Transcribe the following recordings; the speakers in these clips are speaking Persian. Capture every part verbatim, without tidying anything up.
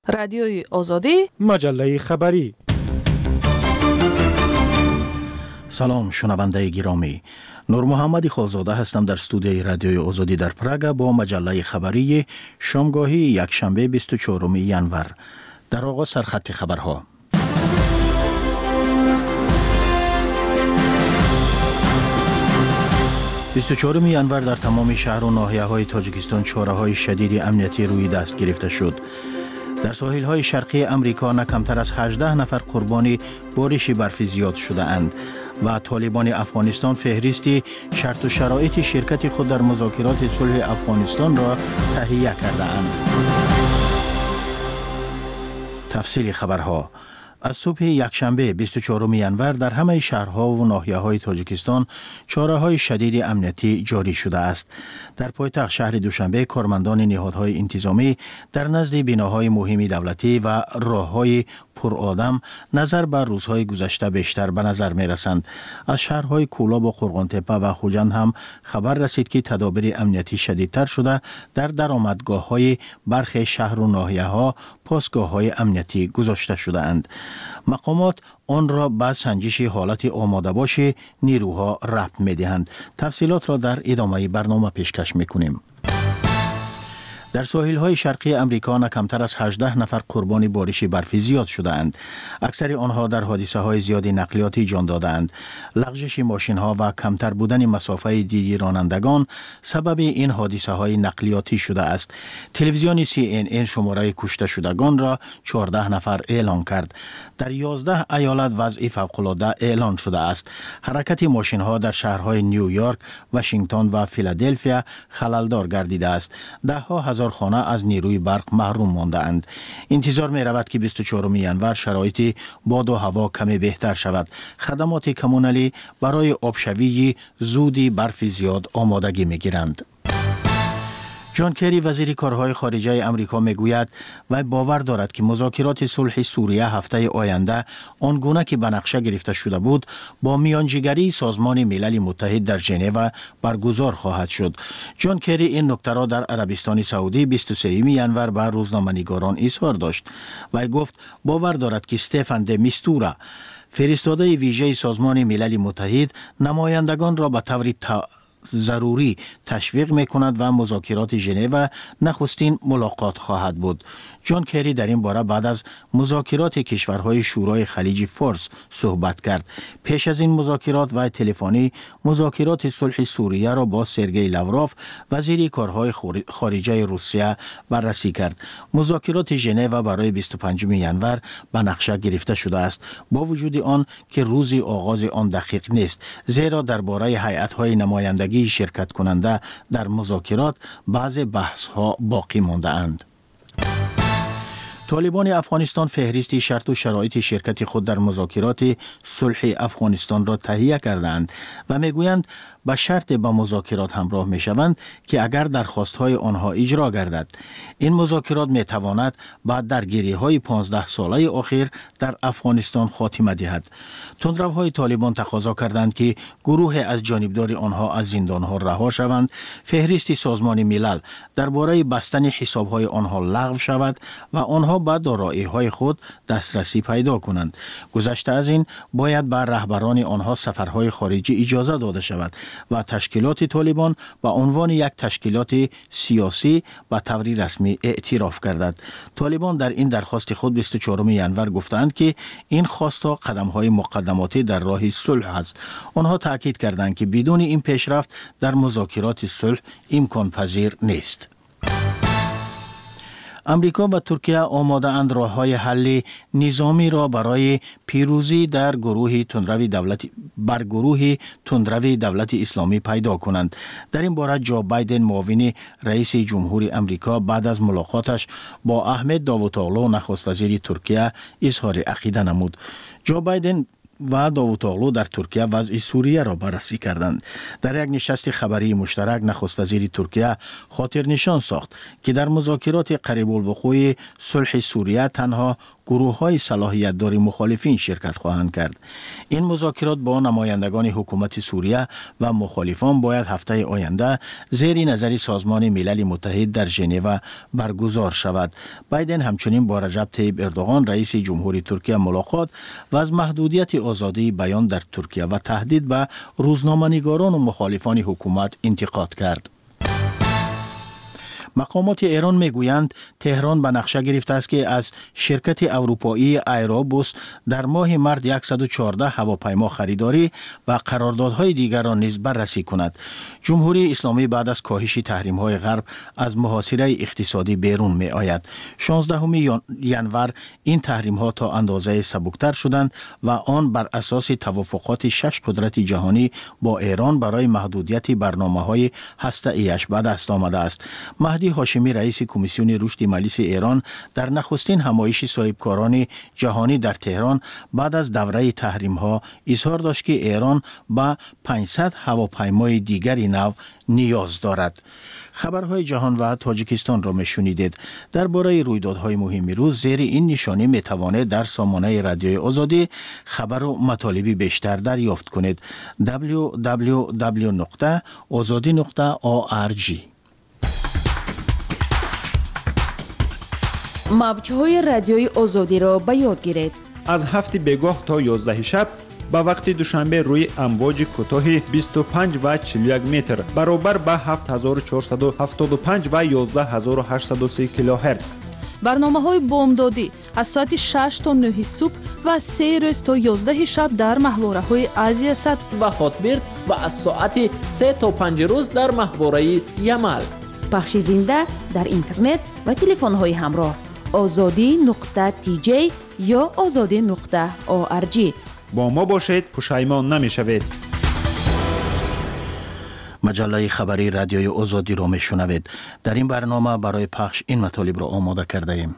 رادیوی آزادی، مجله خبری. سلام شنونده گرامی، نور محمد خالزاده هستم در استودیوی رادیوی آزادی در پراگ با مجله خبری شامگاهی یکشنبه بیست و چهارم ژانویه. در آغاز سرخط خبرها. بیست و چهارم ژانویه در تمام شهر و ناحیه‌های تاجیکستان چاره‌های شدید امنیتی روی دست گرفته شد. در ساحل‌های شرقی امریکا نه کمتر از هجده نفر قربانی بارش برف زیاد شده اند و طالبان افغانستان فهرستی شرط و شرایط شرکت خود در مذاکرات صلح افغانستان را تهیه کرده اند. تفصیل خبرها. از صبح یکشنبه بیست و چهارم ژانویه در همه شهرها و ناحیه‌های تاجیکستان چاره‌های شدید امنیتی جاری شده است. در پایتخت شهر دوشنبه کارمندان نهادهای انتظامی در نزد بناهای مهم دولتی و راه‌های پرآدم نظر بر روزهای گذشته بیشتر به نظر می‌رسند. از شهرهای کولاب و قرغان‌تپه و خوجند هم خبر رسید که تدابیر امنیتی شدیدتر شده در درآمدگاه‌های برخی شهر و ناحیه‌ها پاسگاه‌های امنیتی گذاشته شده‌اند. مقامات آن را بعد سنجش حالت آماده باشی نیروها ربط می‌دهند. تفصیلات را در ادامه برنامه پیشکش می‌کنیم. در ساحل‌های شرقی امریکا نه کمتر از هجده نفر قربانی بارش برف زیاد شده‌اند. اکثر آنها در حادثه‌های زیاد نقلیاتی جان دادند. لغزش ماشین‌ها و کمتر بودن مسافه دیدی رانندگان سبب این حادثه‌های نقلیاتی شده است. تلویزیون سی ان ان شماره کشته شدگان را چهارده نفر اعلام کرد. در یازده ایالت وضع فوق‌العاده اعلان شده است. حرکت ماشین‌ها در شهرهای نیویورک، واشنگتن و فیلادلفیا خللدار گردیده است. ده‌ها هزار خانه از نیروی برق محروم مانده اند. انتظار می رود که بیست و چهارم ژانویه شرایط باد و هوا کمی بهتر شود. خدمات کمونالی برای آبشویی زودی برف زیاد آمادگی می گیرند. جان کری وزیر کارهای خارجه امریکا میگوید و باور دارد که مذاکرات صلح سوریه هفته آینده آنگونه که به نقشه گرفته شده بود با میانجیگری سازمان ملل متحد در ژنو برگزار خواهد شد. جان کری این نکته را در عربستان سعودی بیست و سوم ژانویه به روزنامه‌نگاران اظهار داشت و گفت باور دارد که استفان د میستورا فرستاده ویژه سازمان ملل متحد نمایندگان را به طور تا ضروری تشویق می کند و مذاکرات ژنو نخستین ملاقات خواهد بود. جان کری در این باره بعد از مذاکرات کشورهای شورای خلیج فارس صحبت کرد. پیش از این مذاکرات و تلفنی مذاکرات صلح سوریه را با سرگئی لاوروف وزیر کارهای خارجه روسیه بررسی کرد. مذاکرات ژنو برای بیست و پنجم ژانویه به نقشه گرفته شده است با وجود آن که روز آغاز آن دقیق نیست، زیرا درباره هیئت‌های نمایندگی شرکت کننده در مذاکرات بعض بحث ها باقی مانده اند. طالبان افغانستان فهرستی شرط و شرایط شرکت خود در مذاکرات صلح افغانستان را تهیه کردند و میگویند به شرط با مذاکرات همراه می شوند که اگر درخواست های آنها اجرا گردد. این مذاکرات می تواند بعد درگیری های پانزده ساله اخیر در افغانستان خاتمه دهد. تندروهای طالبان تقاضا کردند که گروه از جانبدار آنها از زندان ها رها شوند، فهرست سازمان ملل درباره بستن حساب های آنها لغو شود و آنها به دارایی های خود دسترسی پیدا کنند. گذشته از این باید بر رهبران آنها سفرهای خارجی اجازه داده شود و تشکیلات طالبان به عنوان یک تشکیلات سیاسی به طور رسمی اعتراف کردند. طالبان در این درخواست خود بیست و چهارم ژانویه گفتند که این خواستها قدم‌های مقدماتی در راه صلح است. آنها تاکید کردند که بدون این پیشرفت در مذاکرات صلح امکان پذیر نیست. امریکا و ترکیه آماده اند راه‌های حل نظامی را برای پیروزی در گروه تندرو دولت بر گروه تندرو دولت اسلامی پیدا کنند. در این باره جو بایدن معاون رئیس جمهور امریکا بعد از ملاقاتش با احمد داوطاغلو نخست وزیر ترکیه اظهار عقیده نمود. جو بایدن و داوود اغلو در ترکیه وضع سوریه را بررسی کردند. در یک نشست خبری مشترک نخست وزیر ترکیه خاطر نشان ساخت که در مذاکرات قریب الوقوع صلح سوریه تنها گروه های صلاحیت داری مخالفین شرکت خواهند کرد. این مذاکرات با نمایندگان حکومت سوریه و مخالفان باید هفته آینده زیر نظر سازمان ملل متحد در ژنو برگزار شود. بایدن همچنین با رجب طیب اردوغان رئیس جمهوری ترکیه ملاقات و از محدودیت آزادی بیان در ترکیه و تهدید به روزنامه‌نگاران و مخالفان حکومت انتقاد کرد. مقامات ایران میگویند تهران به نقشه گرفته است که از شرکت اروپایی ایرابوس در ماه مارس صد و چهارده هواپیما خریداری و قراردادهای دیگر را نیز بررسی کند. جمهوری اسلامی بعد از کاهش تحریم‌های غرب از محاصره اقتصادی بیرون می آید. شانزدهم ژانویه این تحریم‌ها تا اندازه سبکتر شدند و آن بر اساس توافقات شش قدرت جهانی با ایران برای محدودیت برنامه‌های هسته‌ایش به دست آمده است. مهدی هاشمی رئیس کمیسیون رشد مالی ایران در نخستین همایش صاحبکاران جهانی در تهران بعد از دوره تحریم ها اظهار داشت که ایران با پانصد هواپیمای دیگری نو نیاز دارد. خبرهای جهان و تاجیکستان را میشنیدید. درباره رویدادهای مهم روز زیر این نشانی میتوانید در سامانه رادیوی آزادی خبر و مطالبی بیشتر دریافت کنید. دبلیو دبلیو دبلیو نقطه آزادی نقطه او آر جی. موج‌های رادیوی آزادی را به یاد گیرید. از هفت بگاه تا یازده شب با وقت دوشنبه روی امواج کوتاه بیست و پنج و چهل و یک متر برابر با هفت هزار و چهارصد و هفتاد و پنج و یازده هزار و هشتصد و سی کیلوهرتز. برنامه‌های بامدادی از ساعت شش تا نه صبح و سه روز تا یازده شب در محوره‌های آسیا صد و هاتبرد و از ساعت سه تا پنج روز در محوره یمل. پخش زنده در اینترنت و تلفن‌های همراه آزادی نقطه تی جی یا آزادی نقطه او آر جی. با ما باشید، پشیمان نمی‌شوید. مجله خبری رادیوی آزادی را میشنوید. در این برنامه برای پخش این مطالب را آماده کرده ایم.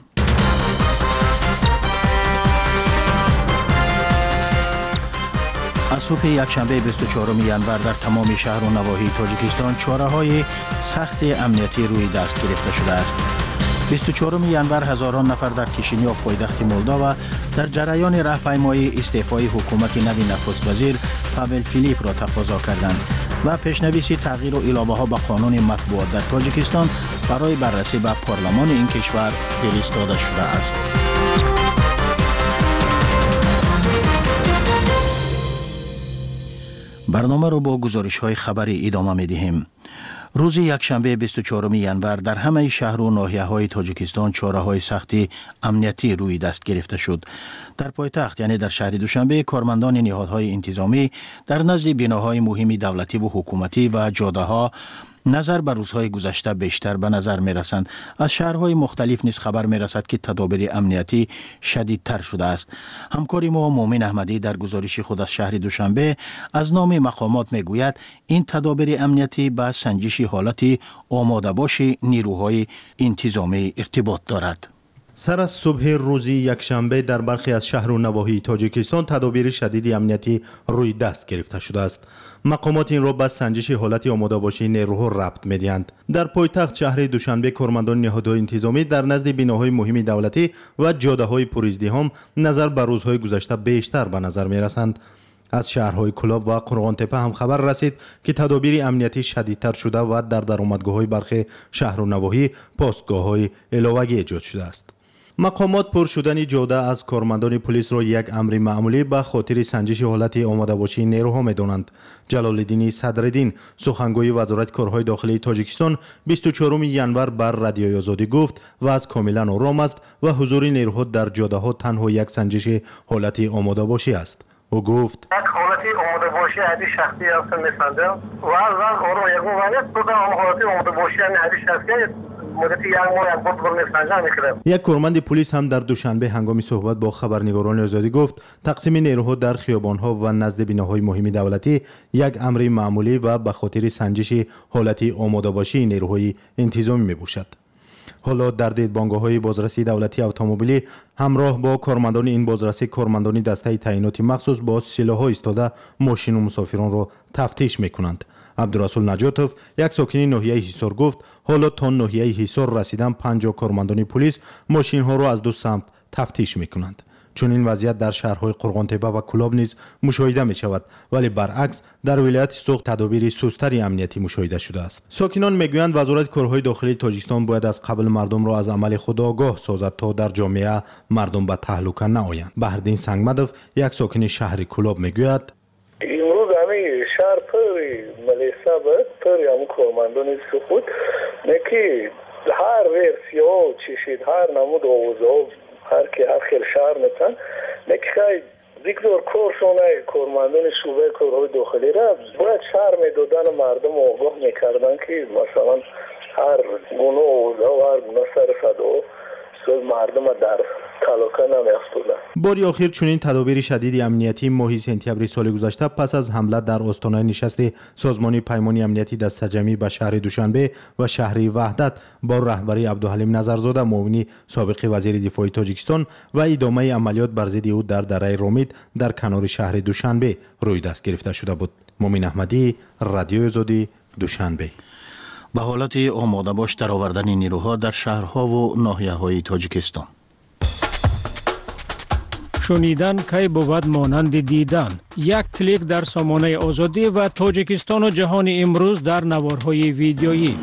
از صبح یکشنبه بیست و چهارم ژانویه در تمام شهر و نواحی تاجیکستان چاره‌های سخت امنیتی روی دست گرفته شده است. بیست و چهارم ژانویه هزاران نفر در کشینیاب پایتخت مولداوا در جریان راهپیمایی استعفای حکومت نوی نخست وزیر پاول فیلیپ را تقاضا کردند و پیشنویس تغییر و علاوه ها به قانون مطبوعات در تاجیکستان برای بررسی به پارلمان این کشور فرستاده شده است. برنامه رو با گزارش‌های خبری ادامه می‌دهیم. روز یکشنبه بیست و چهارم ژانویه در همه شهر و ناحیه‌های تاجیکستان چاره‌های سختی امنیتی روی دست گرفته شد. در پایتخت یعنی در شهر دوشنبه کارمندان نهادهای انتظامی در نزد بناهای مهم دولتی و حکومتی و جاده‌ها نظر به روزهای گذشته بیشتر به نظر می رسند. از شهرهای مختلف نیز خبر می رسد که تدابیر امنیتی شدیدتر شده است. همکار ما مومن احمدی در گزارش خود از شهر دوشنبه از نام مقامات می گوید این تدابیر امنیتی با سنجش حالت آماده باش نیروهای انتظامی ارتباط دارد. سر از صبح روز یکشنبه در برخی از شهر و نواحی تاجیکستان تدابیر شدید امنیتی روی دست گرفته شده است. مقامات این را به سنجش حالت آماده باشی نیروها ربط می‌دهند. در پایتخت شهر دوشنبه کارمندان نهادهای انتظامی در نزد بناهای مهم دولتی و جاده‌های پرازدحام نظر به روزهای گذشته بیشتر به نظر می‌رسند. از شهرهای کلاب و قرغان تپه هم خبر رسید که تدابیر امنیتی شدیدتر شده و در درآمدگاه‌های برخی شهر و نواحی پاسگاه‌های علاوه‌ای ایجاد شده است. مقامات پر شدن جاده از کارمندان پلیس را یک امر معمولی به خاطر سنجش حالت آماده باشی نیروها می‌دانند. جلال الدین صدرالدین سخنگوی وزارت کارهای داخلی تاجیکستان بیست و چهارم ژانویه بر رادیوی آزادی گفت و از کاملا آرام است و حضور نیروها در جاده‌ها تنها یک سنجش حالت آماده باشی است. او گفت حالت آماده باشی عادی شخصی است می‌سنجه و از آن یک وضعیت بود حالت آماده باشی عادی شخصی یک کارمند پلیس هم در دوشنبه هنگام صحبت با خبرنگاران آزادی گفت تقسیم نیروها در خیابان‌ها و نزد بناهای مهم دولتی یک امر معمولی و به خاطر سنجش حالت آماده باشی نیروهای انتظامی میباشد. حالا در دیدبانگاه‌های بازرسی دولتی اتومبیلی همراه با کارمندان این بازرسی کارمندان دسته تعیینات مخصوص با سلاح ایستاده ماشین و مسافران را تفتیش میکنند. عبدالرسول نجاتوف یک ساکن ناحیه حصار گفت حالا تا ناحیه حصار رسیدن پنجاه کارمندان پلیس ماشین ها را از دو سمت تفتیش میکنند. چون این وضعیت در شهرهای قرغانتپه و کلاب نیز مشاهده می شود، ولی برعکس در ولایت سوق تدابیر سستری امنیتی مشاهده شده است. ساکنان میگویند وزارت کارهای داخلی تاجیکستان باید از قبل مردم را از عمل خود آگاه سازد تا در جامعه مردم به تهلکه نآیند. بهردین سنگمدوف یک ساکن شهر کلاب میگوید امروز همه شهر پر ملیسا بود، پر هم کارمندان سخود نکی هر ورسیا چشید، هر نمود آوازها هر که هر خیل شهر نتن نکی خیلی دیگدار کارشونه کارمندان شعبه کارهای داخلی را باید شهر میدادن مردم آگاه میکردن که مثلا هر گونه آوازها و هر گونه سر صدا سوی مردم در تلاکه نمیافتادن. باری آخر چنین تدابیر شدید امنیتی ماه سپتامبر سال گذشته پس از حمله در آستانه نشست سازمان پیمان امنیتی دستجمعی به شهر دوشنبه و شهر وحدت با رهبری عبدالحلیم نظرزاده معاون سابق وزیر دفاع تاجیکستان و ادامه عملیات بر ضد او در دره رومید در کنار شهر دوشنبه روی دست گرفته شده بود. مومن احمدی، رادیو آزادی، دوشنبه. به حالت آماده باش در آوردن نیروها در شهرها و ناحیه‌های تاجیکستان. شنیدن کی بود مانند دیدن. یک کلیک در سامانه آزادی و تاجیکستان و جهان امروز در نوارهای ویدیویی.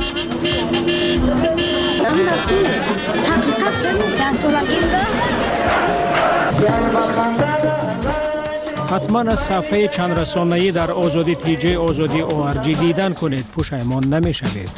حتما از صفحه چند رسانه‌ای در آزادی تی جی آزادی او آر جی دیدن کنید، پشیمان نمی‌شوید.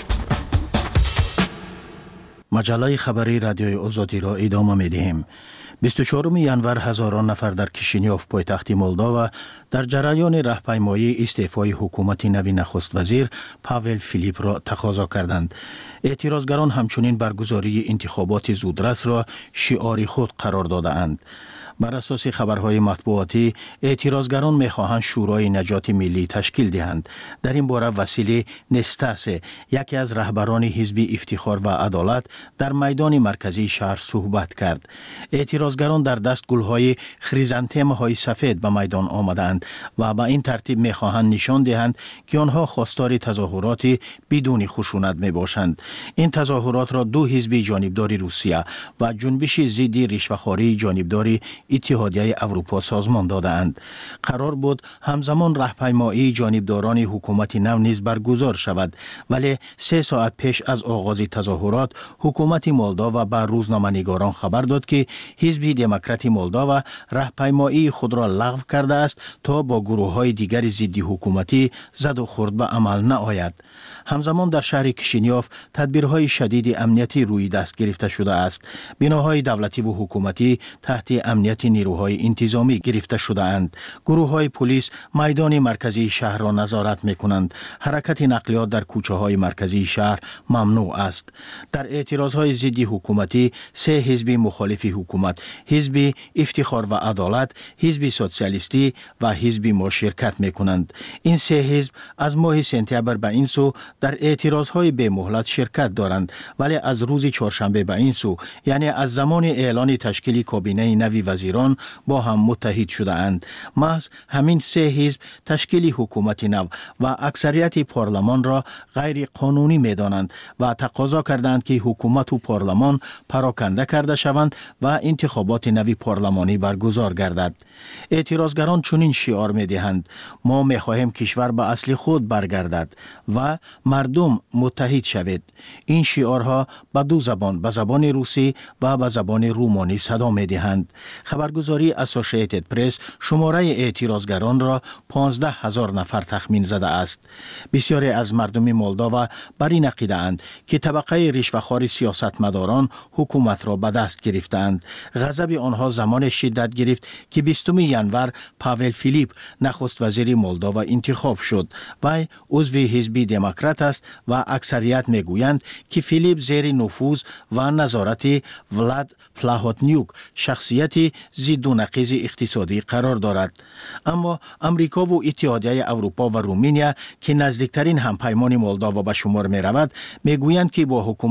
مجله خبری رادیوی آزادی را ادامه می‌دهیم. بیست و چهارم ینور هزاران نفر در کیشینیوف پایتخت مولداوا در جریان راهپیمایی استعفای حکومت نوی نخست وزیر پاول فیلیپ را تقاضا کردند. اعتراضگران همچنین برگزاری انتخابات زودرس را شعار خود قرار داده‌اند. بر اساس خبرهای مطبوعاتی اعتراضگران می‌خواهند شورای نجات ملی تشکیل دهند. در این باره وسیله نستاس یکی از رهبران حزب افتخار و عدالت در میدان مرکزی شهر صحبت کرد. اعتراضگران در دست گل‌های خریزانتم‌های سفید به میدان آمدند و به این ترتیب می‌خواهند نشان دهند که آنها خواستار تظاهرات بدون خشونت می‌باشند. این تظاهرات را دو حزب جانبدار روسیه و جنبش ضد رشوه‌خواری جانبدار اتحادیه اروپا سازمان دادند. قرار بود همزمان راهپیمایی جانبداران حکومت نو نیز برگزار شود، ولی سه ساعت پیش از آغاز تظاهرات حکومت مولداوا به روزنامه‌نگاران خبر داد که حزب دموکرات مولداوا راهپیمایی خود را لغو کرده است تا با گروه‌های دیگر ضد حکومتی زد و خورد به عمل نآید. همزمان در شهر کیشینیوف تدبیرهای شدید امنیتی روی دست گرفته شده است. بناهای دولتی و حکومتی تحت امنیت نیروهای انتظامی گرفته شده اند. گروه های پلیس میدان مرکزی شهر را نظارت می کنند. حرکت نقلیات در کوچه های مرکزی شهر ممنوع است. در اعتراض های ضد حکومتی سه حزب مخالف حکومت، حزب افتخار و عدالت، حزب سوسیالیستی و حزب ما شرکت می کنند. این سه حزب از ماه سپتامبر به این سو در اعتراض های به مهلت شرکت دارند، ولی از روز چهارشنبه به این سو، یعنی از زمان اعلان تشکیل کابینه نوی وزیران، با هم متحد شده اند. محض همین سه حزب تشکیل حکومت نو و اکثریت پارلمان را غیر قانونی می دانند و تقاضا کردند که حکومت و پارلمان پراکنده کرده شوند و انتخابات نوی پارلمانی برگزار گردد. اعتراضگران چنین شعار می دهند: ما می خواهیم کشور به اصل خود برگردد و مردم متحد شوید. این شعارها به دو زبان، به زبان روسی و به زبان رومانی صدا می دهند. خبرگزاری اسوسییتد پرس شماره اعتراضگران را پانزده هزار نفر تخمین زده است. بسیاری از مردم مولداوا بر این عقیده اند که طبقه رشوه‌خوار سیاستمداران حکومت را به دست گرفتند. غضب آنها زمان شدت گرفت که بیستم ینور پاول فیلیپ نخست وزیر مولداوا انتخاب شد. وی عضو حزب دموکرات است و اکثریت میگویند که فیلیپ زیر نفوذ و نظارت ولاد پلاهوتنیوک شخصیت ضد و نقیض اقتصادی قرار دارد. اما امریکا و اتحادیه اروپا و رومانیا که نزدیکترین همپیمان مولداوا به شمار می رود، می گویند که با حکومت نو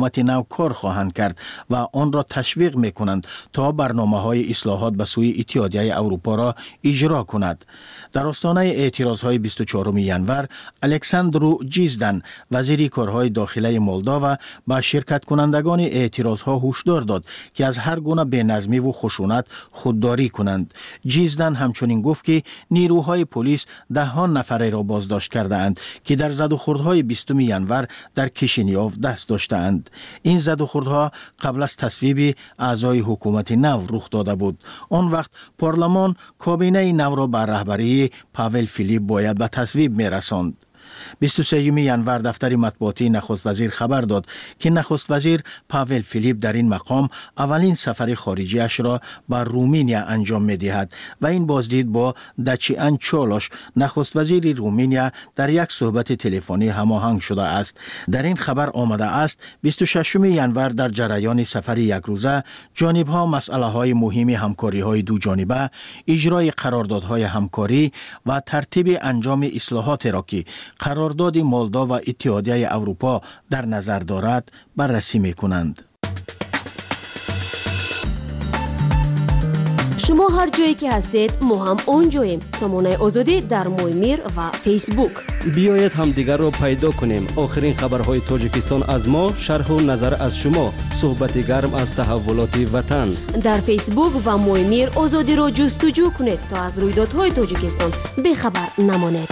کار خواهند کرد و آن را تشویق می‌کنند تا برنامه‌های اصلاحات به سوی اتحادیه اروپا را اجرا کند. در آستانه اعتراض‌های بیست و چهارم ژانویه، الکساندرو جیزدن وزیر کارهای داخلی مولداوا با شرکت کنندگان اعتراض‌ها هشدار داد که از هر گونه بی‌نظمی و خشونت خودداری کنند. جیزدن همچنین گفت که نیروهای پلیس دهان نفره را بازداشت کرده اند که در زدوخوردهای بیستم ژانویه در کشینیوف دست داشتند. این زدوخوردها قبل از تصویب اعضای حکومت نو رخ داده بود. آن وقت پارلمان کابینه نو را بر رهبری پاول فیلیپ باید به تصویب می‌رساند. بیست و سوم ژانویه دفتر مطبوعاتی نخست وزیر خبر داد که نخست وزیر پاول فیلیپ در این مقام اولین سفر خارجی اش را به رومانیا انجام می دهد و این بازدید با داچیان چولوش نخست وزیر رومانیا در یک صحبت تلفنی هماهنگ شده است. در این خبر آمده است بیست و ششم ژانویه در جریان سفر یک روزه جانب‌ها مسئله های مهم همکاری های دو جانبه، اجرای قراردادهای همکاری و ترتیب انجام اصلاحات را که قرارداد مولداوا و اتحادیه اروپا در نظر دارد بررسی می‌کنند. شما هر جایی که هستید ما هم اونجاییم. سامانه آزادی در مویمیر و فیسبوک. بیایید هم دیگر رو پیدا کنیم. آخرین خبرهای تاجیکستان از ما، شرح و نظر از شما، صحبت گرم از تحولات وطن. در فیسبوک و مویمیر آزادی رو جستجو کنید تا از رویدادهای تاجیکستان بی‌خبر نمانید.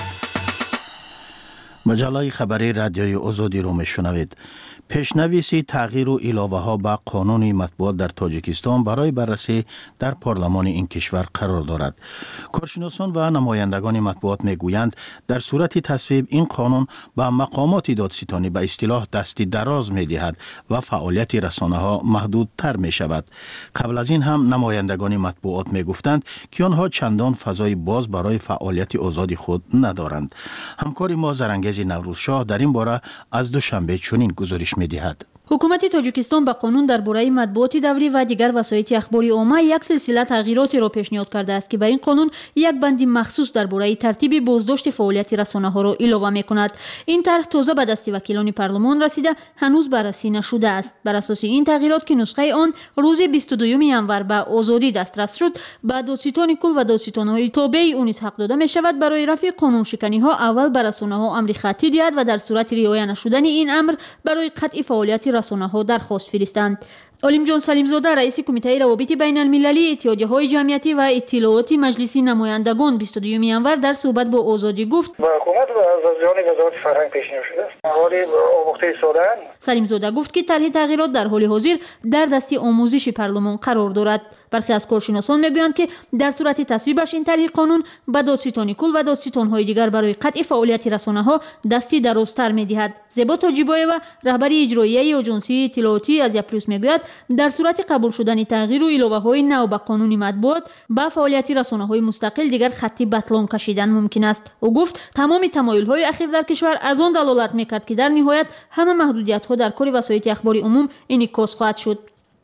مجله خبری رادیوی آزادی رو میشنوید. پیشنویس تغییر و علاوه ها به قانون مطبوعات در تاجیکستان برای بررسی در پارلمان این کشور قرار دارد. کارشناسان و نمایندگان مطبوعات میگویند در صورت تصویب این قانون به مقامات دادستانی به اصطلاح دستی دراز میدهد و فعالیت رسانه ها محدودتر می شود. قبل از این هم نمایندگان مطبوعات میگفتند که آنها چندان فضای باز برای فعالیت آزاد خود ندارند. همکار ما زرنگیز نوروزشاه در این باره از دوشنبه چنین گزارش می‌دهد. حکومت تاجیکستان با قانون درباره مطبوعات دولتی و دیگر وسایط اخباری عامه یک سلسله تغییراتی را پیشنهاد کرده است که به این قانون یک بند مخصوص درباره ترتیب بازداشت فعالیت رسانه‌ها را اضافه می‌کند. این طرح تازه به دست وکیلان پارلمان رسیده هنوز بررسی نشده است. بر اساس این تغییرات که نسخه آن روز بیست و دوم ژانویه به آزادی دسترس شد، به دادستان کل و دادستان‌های تابع او نیز حق داده می‌شود برای رفع قانون شکنی‌ها اول بر رسانه‌ها امر خطی دهد و در صورت رعایت نشدن این امر برای قطع فعالیت رسانه ها درخواست فرستند. علیم جان سلیم زاده رئیس کمیته روابط بین المللی اتحادیه‌های جمعیتی و اطلاعاتی مجلس نمایندگان بیست و دوم ژانویه در صحبت با آزادی گفت با حکومت و از جانب وزارت فرهنگ پیشنهاد شده است. حالی آموخته سودان سلیم زاده گفت که طرح تغییرات در حال حاضر در دستی آموزش پارلمان قرار دارد. برخی از کارشناسان میگویند که در صورت تصویبش این طرح قانون به دادستان کل و دادستان‌های دیگر برای قطع فعالیت رسانه‌ها دستی درازتر می‌دهد. زیبا تاجیبایوا رهبر اجرایی آژانسی اطلاعاتی از یپلوس میگوید در صورت قبول شدن تغییر و علاوه‌های نو به قانون مطبوعات با فعالیت رسانه‌های مستقل دیگر خطی بطلان کشیدن ممکن است. او گفت تمام تمایل‌های اخیر در کشور از آن دلالت می‌کرد که در نهایت همه محدودیت‌ها در کار وسایط اخباری عموم انعکاس خواهد شد.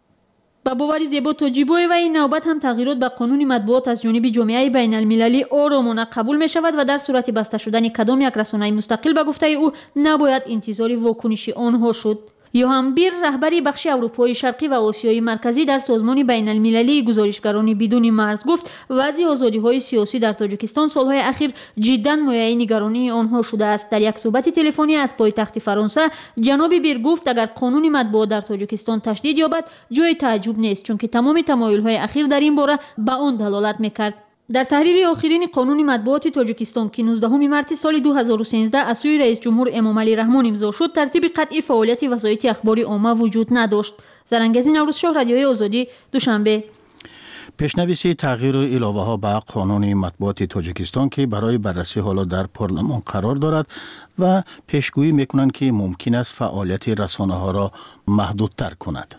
با باور زیبا تاجیبوی و این نوبت هم تغییرات به قانون مطبوعات از جانب جامعه بین المللی آرامانه قبول می شود و در صورت بسته شدن کدام یک رسانه مستقل به گفته او نباید انتظار واکنش آنها شد. یوهان بیر رهبری بخش اروپای شرقی و آسیای مرکزی در سازمان بین المللی گزارشگران بدون مرز گفت وضع آزادی‌های سیاسی در تاجیکستان سالهای اخیر جدا مایه نگرانی آنها شده است. در یک صحبت تلفنی از پایتخت فرانسه جناب بیر گفت اگر قانون مطبوعات در تاجیکستان تشدید یابد جای تعجب نیست چون که تمام تمایل‌های اخیر در این باره به آن دلالت می‌کرد. در تحریر آخرین قانون مطبوعات تاجیکستان که نوزدهم مارس سال دو هزار و سیزده از سوی رئیس جمهور امامعلی رحمان امضا شد ترتیب قطعی فعالیت وسایط اخباری عامه وجود نداشت. زرنگیز نوروزشاه رادیوی آزادی دوشنبه. پیشنویس تغییر و علاوه ها به قانون مطبوعات تاجیکستان که برای بررسی حالا در پارلمان قرار دارد و پیشگویی میکنند که ممکن است فعالیت رسانه ها را محدودتر کند.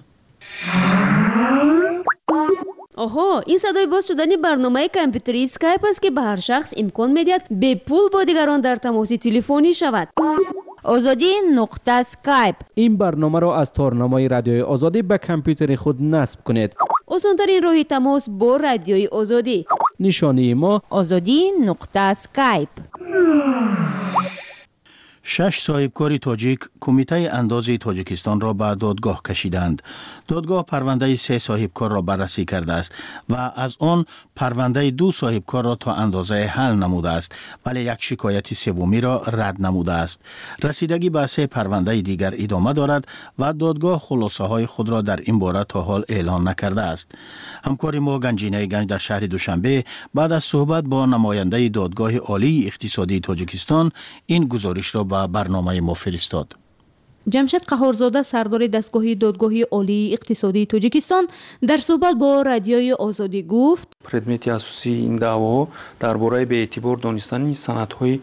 آها این صدای باز شدن برنامه کامپیوتری اسکایپ است که به هر شخص امکان میدهد به پول با دیگران در تماس تلفنی شود. آزادی نقطه اسکایپ. این برنامه را از تارنمای رادیوی آزادی به کامپیوتر خود نصب کنید. آسان‌ترین راه تماس با رادیوی آزادی. نشانی ما آزادی نقطه اسکایپ. شش صاحبکار تاجیک کمیته اندازی تاجیکستان را به دادگاه کشیدند. دادگاه پرونده سه صاحبکار را بررسی کرده است و از آن پرونده دو صاحبکار را تا اندازه حل نموده است، ولی یک شکایت سومی را رد نموده است. رسیدگی به سه پرونده دیگر ادامه دارد و دادگاه خلاصه های خود را در این باره تا حال اعلان نکرده است. همکار ما گنجینه گنج در شهر دوشنبه بعد از صحبت با نماینده دادگاه عالی اقتصادی تاجیکستان این گزارش را به برنامه ما فرستاد. جمشید قهارزاده سردار دستگاه دادگاه عالی اقتصادی تاجیکستان در صحبت با رادیوی آزادی گفت предмети асосии این دعوا درباره بی‌اعتبار دانستن سندهای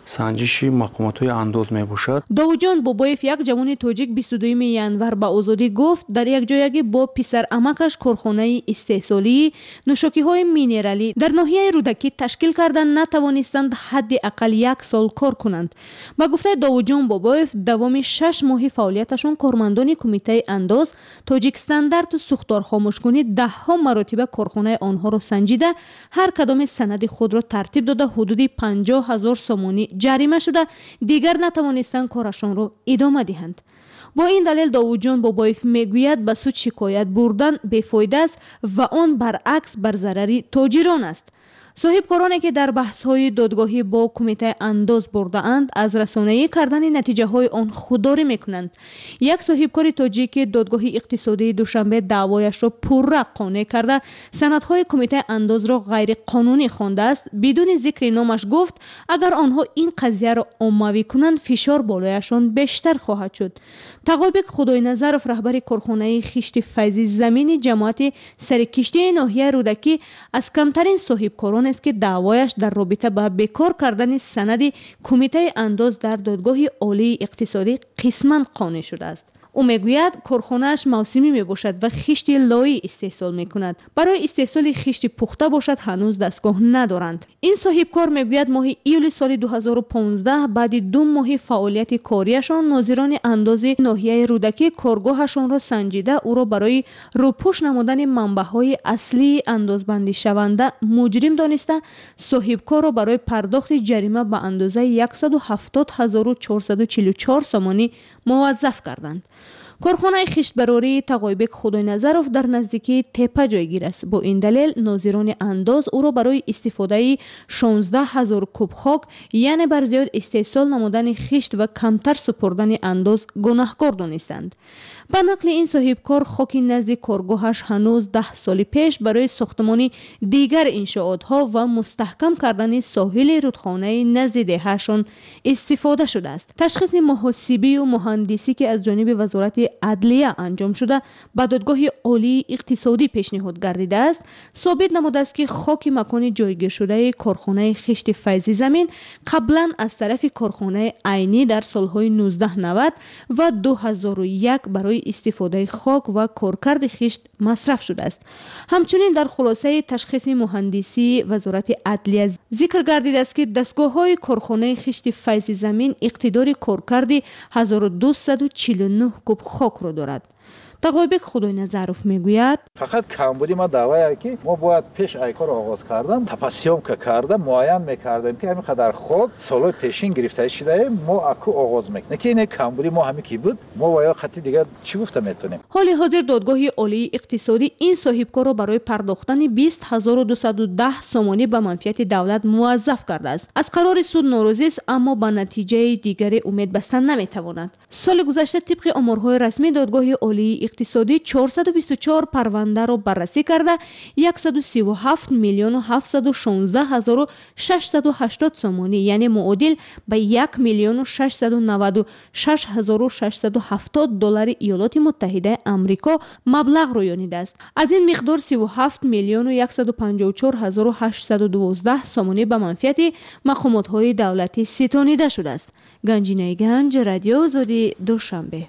سنجشی مقامات‌های انداز میباشد. داوودجان بابایف یک جوان تاجیک بیست و دوم ینور به آزادی گفت در یک جایگی با پسر عمکش کارخانه استحصالی نوشاکی‌های مینرالی در ناحیه رودکی تشکیل کردن نتوانستند حد اقل یک سال کار کنند. با گفته داوودجان بابایف دوام شش ماه فعالیتشان کارمندان کمیته انداز تاجیک استاندارد و سوختار خاموشکنی ده ها مراتب کارخانه آنها را سنجیده هر کدام سند خود را ترتیب داده حدود پنجاه هزار سومانی جریمه شده دیگر نتوانستند کارشان را ادامه دهند. با این دلیل داوودجان بابایف میگوید به سود شکایت بردن بیفایده است و آن برعکس بر ضرر تاجران است. صاحبکارانی که در بحث‌های دادگاهی با کمیته انداز برده اند از رسانه‌ای کردن نتیجه های آن خودداری میکنند. یک صاحبکار تاجیک دادگاه اقتصادی دوشنبه دعوایش را پررق قانع کرده سندهای کمیته انداز را غیر قانونی خوانده است. بدون ذکر نامش گفت اگر آنها این قضیه را عمومی کنند فشار بالایشان بیشتر خواهد شد. تقابق خدای نظرف رهبر کارخانه خشت فیضی زمین جماعت سرکشتی ناحیه رودکی از کمترین صاحبکاران است که دعوایش در رابطه با بیکار کردن سند کمیته انداز در دادگاه عالی اقتصادی قسماً قانع شده است. او میگوید کارخانه‌اش موسمی میباشد و خشت لایی استحصال میکند. برای استحصال خشت پخته باشد هنوز دستگاه ندارند. این صاحبکار میگوید ماه ایول سال دو هزار و پانزده بعد دو ماه فعالیت کاریشان ناظران انداز ناحیه رودکی کارگاهشان را سنجیده او را برای روپوش نمودن منبع‌های اصلی اندازبندی شونده مجرم دانسته صاحبکار را برای پرداخت جریمه به اندازه صد و هفتاد هزار و چهارصد و چهل و چهار سومانی موظف کردند. کارخانه خشت براری تقایبک خدای نظرف در نزدیکی تپه جایگیر است. با این دلیل ناظران انداز او را برای استفاده شانزده هزار کوب خاک یعنی بر زیاد استحصال نمودن خشت و کمتر سپردن انداز گناهکار دانستند. به نقل این صاحبکار خاک نزد کارگاهش هنوز ده سال پیش برای ساختمان دیگر انشاءاتها و مستحکم کردن ساحل رودخانه نزد دهشان استفاده شده است. تشخیص محاسبی و مهندسی که از جانب وزارت عدلیه انجام شده به دادگاه عالی اقتصادی پیشنهاد گردیده است ثابت نموده است که خاک مکان جایگیر شده کارخانه خشت فیضی زمین قبلا از طرف کارخانه عینی در سالهای نوزده نود و دو هزار و یک برای استفاده خاک و کارکرد خشت مصرف شده است. همچنین در خلاصه تشخیص مهندسی وزارت عدلیه ذکر گردیده است که دستگاه های کارخانه خشت فیضی زمین اقتدار کارکرد هزار و دویست و چهل و نه کوب خاک را دارد. تقایبک خدای نظرف میگوید فقط کمبودی ما دعوایی که ما باید پیش ایکار آغاز کردم تپسیام که کردم معاین میکردیم که همین قدر خاک سالهای پیشین گرفته شده ما اكو آغاز میکنیم که این کمبودی ما همین کی بود ما باید خطی دیگه چی گفته میتونیم. حال حاضر دادگاه عالی اقتصادی این صاحبکار را برای پرداختن بیست هزار و دویست و ده سومانی به منفعت دولت موظف کرده است. از قرار سود ناراضی است اما به نتیجه دیگری امید بستن نمیتواند. سال گذشته طبق آمارهای رسمی دادگاه عالی اقتصادی چهارصد و بیست و چهار پرونده را بررسی کرده صد و سی و هفت میلیون و هفتصد و شانزده هزار و ششصد و هشتاد سومانی یعنی معادل به یک میلیون و ششصد و نود و شش هزار و ششصد و هفتاد دلار ایالات متحده آمریکا مبلغ رویانیده است. از این مقدار سی و هفت میلیون و صد و پنجاه و چهار هزار و هشتصد و دوازده سومانی به منفعت مقامات‌های دولتی ستانیده شده است. گنجینه گنج رادیو آزادی دوشنبه.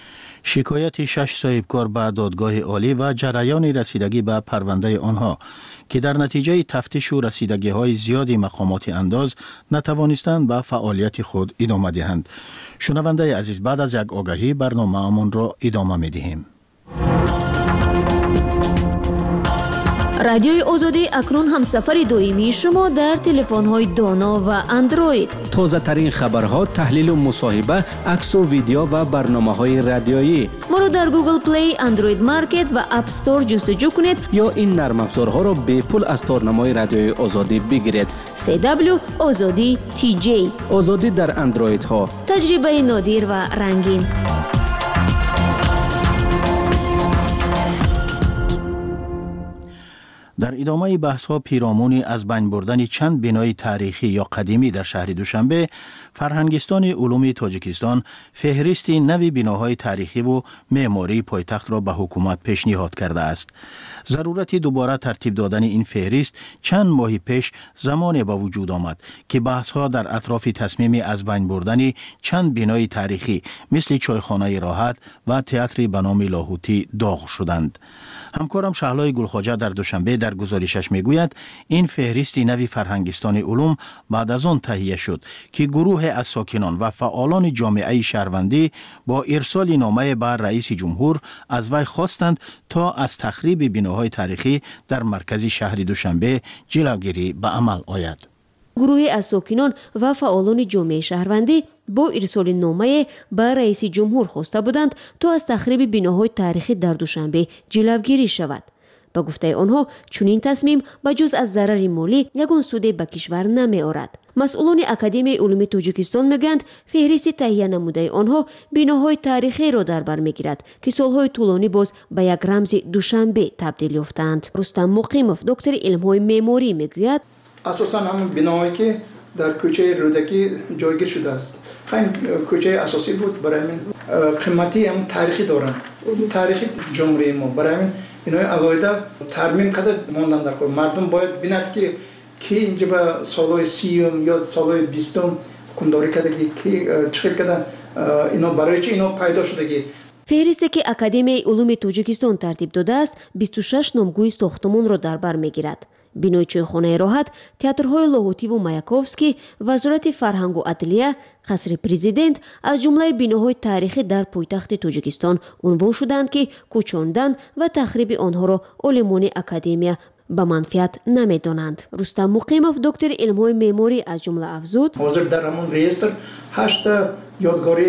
شکایت شش صاحبکار به دادگاه عالی و جریان رسیدگی به پرونده آنها که در نتیجه تفتیش و رسیدگی های زیادی مقامات انداز نتوانستند به فعالیت خود ادامه دهند. شنونده عزیز بعد از یک آگهی برنامه آمان را ادامه می دهیم. радиои озодӣ акнун ҳамсафари доимии шумо дар телефонҳои доно ва андроид. тозатарин хабарҳо, таҳлилу мусоҳиба, аксу видео ва барномаҳои радиоӣ. моро дар Google Play, Android Market ва App Store ҷустуҷӯ кунед ё ин нармафзорҳоро бепул аз торнамои радиои озодӣ бигиред. си дабл ю озодӣ ти ҷей. озодӣ дар андроидҳо. таҷрибаи нодир ва рангин. در ادامه بحث ها پیرامون از بین بردن چند بنای تاریخی یا قدیمی در شهر دوشنبه، فرهنگستان علوم تاجیکستان فهرست نوی بناهای تاریخی و معماری پایتخت را به حکومت پیشنهاد کرده است. ضرورت دوباره ترتیب دادن این فهرست چند ماه پیش زمان به وجود آمد که بحث ها در اطراف تصمیم از بین بردن چند بنای تاریخی مثل چایخانه راحت و تئاتر به نام لاهوتی داغ شدند. همکارم شهلای گلخواجه در دوشنبه در گزارشش میگوید این فهرست نوی فرهنگستان علوم بعد از آن تهیه شد که گروه از ساکنان و فعالان جامعه شهروندی با ارسال نامه به رئیس جمهور از وی خواستند تا از تخریب بناهای تاریخی در مرکز شهر دوشنبه جلوگیری به عمل آید. گروه از ساکنان و فعالان جامعه شهروندی با ارسال نامه به رئیس جمهور خواسته بودند تا از تخریب بناهای تاریخی در دوشنبه جلوگیری شود. با گفته آنها چنین تصمیم به جز از ضرر مالی یگان سودی به کشور نمی آورد. مسئولان اکادمی علوم تاجیکستان میگویند فهرست تهیه نموده آنها بناهای تاریخی را در بر میگیرد که سالهای طولانی باز به یک رمز دوشنبه تبدیل یافتند. رستم مقیموف دکتر علم‌های معماری میگوید اساساً همون بنایی که در کوچه رودکی جایگیر شده است. خیلی کوچه اساسی بود، برای من قیمتی هم تاریخی دارن. تاریخی جمهوری ما برای من اینای علاوه ترمیم کرده ماندن در کار. مردم باید ببیند که کی اینجا به سالهای سیوم یا سالهای بیستم کنداری کرده که چخیل کرده اینا برای چی اینا پیدا شده که فهرستی که اکادمی علوم تاجیکستان ترتیب داده است بیست و شش نامگوی ساختمان را در بر میگیرد. بینای چایخانه راحت، تئاترهای لاهوتی و مایاکوفسکی، وزارت فرهنگ و عدلیه، قصر پرزیدنت از جمله بیناهای تاریخی در پایتخت تاجیکستان عنوان شدند که کوچاندن و تخریب آنها را علمان اکادمی به منفعت نمیدانند. رستم مقیموف دکتر علم‌های معماری از جمله افزود حاضر در همون ریستر هشت یادگاری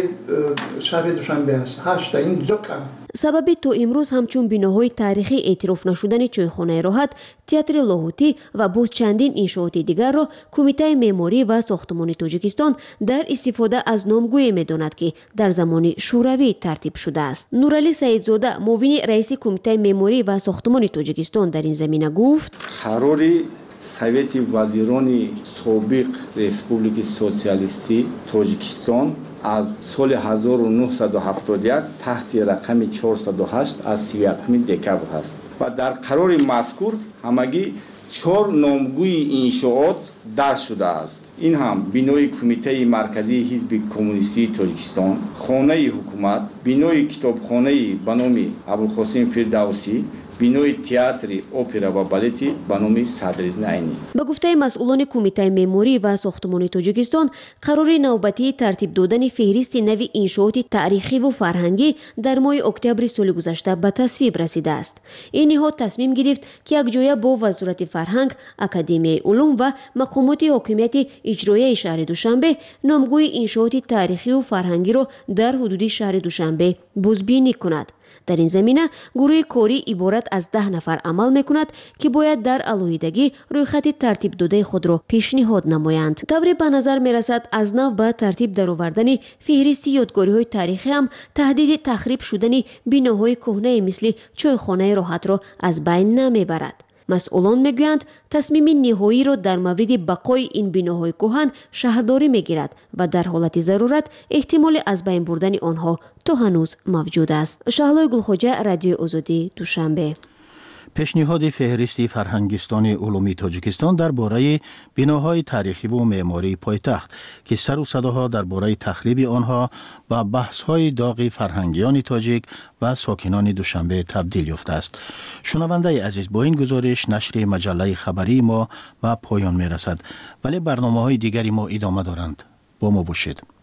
شهر دوشنبه است. هشت این دو کم. سبب تا امروز همچون بناهای تاریخی اعتراف نشدن چایخانه راحت، تئاتر لاهوتی و باز چندین انشاءات دیگر را کمیته معماری و ساختمان تاجیکستان در استفاده از نامگویی می‌داند که در زمان شوروی ترتیب شده است. نورعلی سعیدزاده معاون رئیس کمیته معماری و ساختمان تاجیکستان در این زمینه گفت قراری سویت وزیران سابق ریسپوبلیک سوسیالیستی تاجیکستان از سال هزار و نهصد و هفتاد و یک تحت رقم چهارصد و هشت از سی و یکم دکبر است و در قرار مذکور همگی چهار نامگوی انشاءات درج شده است. این هم بینای کمیته مرکزی حزب کمونیستی تاجیکستان، خانه حکومت، بینای کتابخانه به نام ابوالقاسم فردوسی، بینای تئاتر اپرا و بالتی به نام صدرالدین. به گفته مسئولان کمیته معماری و ساختمان تاجیکستان، قرار نوبتی ترتیب دادن فهرست نوی انشاءات تاریخی و فرهنگی در ماه اکتبر سال گذشته به تصویب رسیده است. این نهاد تصمیم گرفت که یکجایی با وزارت فرهنگ، اکادمی علوم و مقامات حاکمیت اجرایی شهر دوشنبه نامگوی انشاءات تاریخی و فرهنگی را در حدود شهر دوشنبه بازبینی کند. در این زمینه گروه کاری عبارت از ده نفر عمل میکند که باید در علاوه‌دگی رویخط ترتیب داده خود را پیشنهاد نمایند. طوری به نظر میرسد از نو به ترتیب درآوردن فهرست یادگاری‌های تاریخی هم تهدید تخریب شدن بناهای کهنه مثل چایخانه راحت را از بین نمیبرد. مسئولان میگویند تصمیم نهایی را در مورد بقای این بناهای کهن شهرداری میگیرد و در حالت ضرورت احتمال از بین بردن آنها تا هنوز موجود است. شهلای گلخواجه، رادیو آزادی، دوشنبه. پیشنهاد فهرست فرهنگستان علومی تاجیکستان درباره بناهای تاریخی و معماری پایتخت که سر و صداها درباره تخریب آنها و بحث‌های داغ فرهنگیان تاجیک و ساکنان دوشنبه تبدیل یافته است. شنونده عزیز، با این گزارش نشر مجله خبری ما به پایان می‌رسد، ولی برنامه‌های دیگری ما ادامه دارند. با ما باشید.